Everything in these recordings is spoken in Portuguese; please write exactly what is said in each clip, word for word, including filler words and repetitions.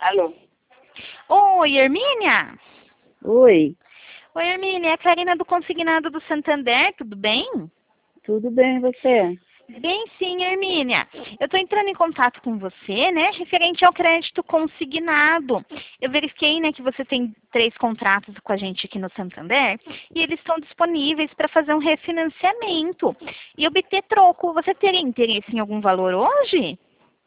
Alô? Oi, Hermínia? Oi, Oi, Hermínia, é a Karina do Consignado do Santander, tudo bem? tudo bem você? Bem sim, Hermínia. Eu estou entrando em contato com você, né, referente ao crédito consignado. Eu verifiquei, né, que você tem três contratos com a gente aqui no Santander e eles estão disponíveis para fazer um refinanciamento e obter troco. Você teria interesse em algum valor hoje?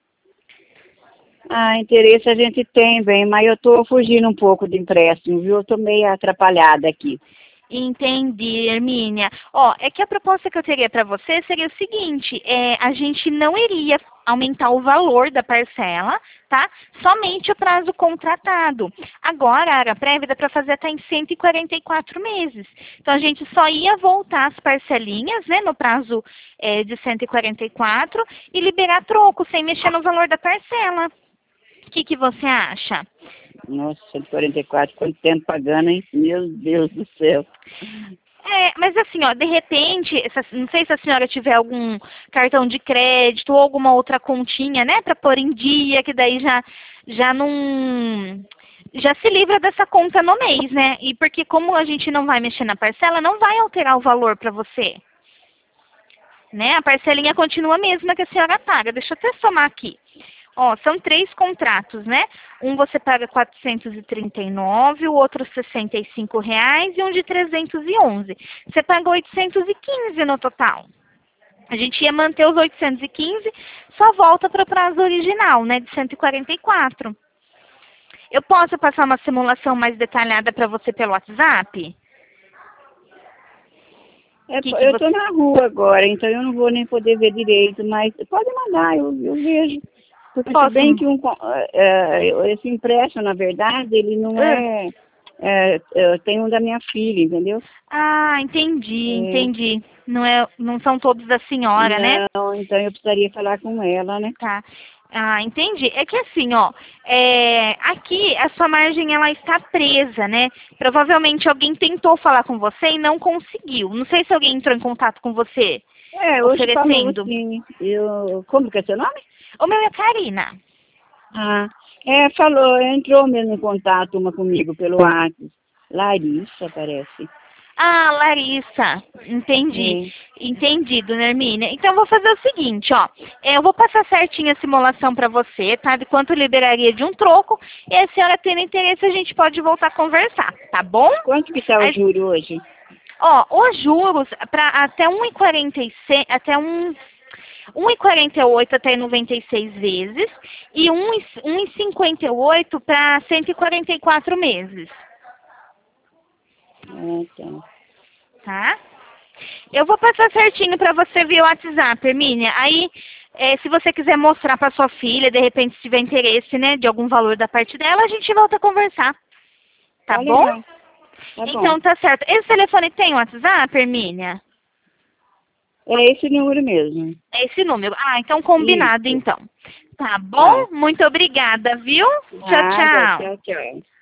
Ah, interesse a gente tem, bem, mas eu estou fugindo um pouco de empréstimo, viu? Eu estou meio atrapalhada aqui. Entendi, Hermínia. Ó, é que a proposta que eu teria para você seria o seguinte, é, a gente não iria aumentar o valor da parcela, tá? Somente o prazo contratado. Agora, a área prévia dá para fazer até em cento e quarenta e quatro meses. Então, a gente só ia voltar as parcelinhas, né, no prazo é, de cento e quarenta e quatro e liberar troco, sem mexer no valor da parcela. O que, que você acha? Nossa, cento e quarenta e quatro, quanto tempo pagando, hein? Meu Deus do céu. É, mas assim, ó, de repente, essa- não sei se a senhora tiver algum cartão de crédito ou alguma outra continha, né, para pôr em dia, que daí já, já não, já se livra dessa conta no mês, né? E porque como a gente não vai mexer na parcela, não vai alterar o valor para você, né? A parcelinha continua a mesma que a senhora paga. Deixa eu até somar aqui. Ó, são três contratos, né? Um você paga quatrocentos e trinta e nove, o outro sessenta e cinco reais e um de trezentos e onze. Você paga oitocentos e quinze no total. A gente ia manter os oitocentos e quinze, só volta para o prazo original, né, de cento e quarenta e quatro. Eu posso passar uma simulação mais detalhada para você pelo WhatsApp? É, Que que eu estou você... na rua agora, então eu não vou nem poder ver direito, mas pode mandar, eu, eu vejo. Porque se Posso? bem que um, co- é, esse empréstimo, na verdade, ele não Ah. é, é, é, tem um da minha filha, entendeu? Ah, entendi, É, entendi. Não, é, não são todos da senhora, né? não, então eu precisaria falar com ela, né? Tá. Ah, entendi. É que assim, ó, é, aqui a sua margem ela está presa, né? Provavelmente alguém tentou falar com você e não conseguiu. Não sei se alguém entrou em contato com você É, hoje falou oferecendo. sim. Eu, como que é seu nome? O meu é Karina. Ah, é, falou, entrou mesmo em contato uma comigo pelo WhatsApp. Larissa, parece. Ah, Larissa, entendi. É. Entendi, dona Hermínia. Então, eu vou fazer o seguinte, ó. É, Eu vou passar certinho a simulação para você, tá? De quanto liberaria de um troco. E a senhora tendo interesse, a gente pode voltar a conversar, tá bom? Quanto que está o Aí, juro hoje? ó, os juros para até um e quarenta e seis, até um um e quarenta e oito até noventa e seis vezes e um e cinquenta e oito para cento e quarenta e quatro meses, Ah, tá. tá? Eu vou passar certinho para você via WhatsApp, Hermínia. Aí, é, se você quiser mostrar para sua filha, de repente, se tiver interesse, né, de algum valor da parte dela, a gente volta a conversar. Tá Tá bom? legal. Tá bom. Então, tá certo. Esse telefone tem WhatsApp, Hermínia? É esse número mesmo. É esse número. Ah, então combinado, Isso. então. Tá Tá. bom? Muito obrigada, viu? Tchau, Nada. tchau. Tchau, tchau.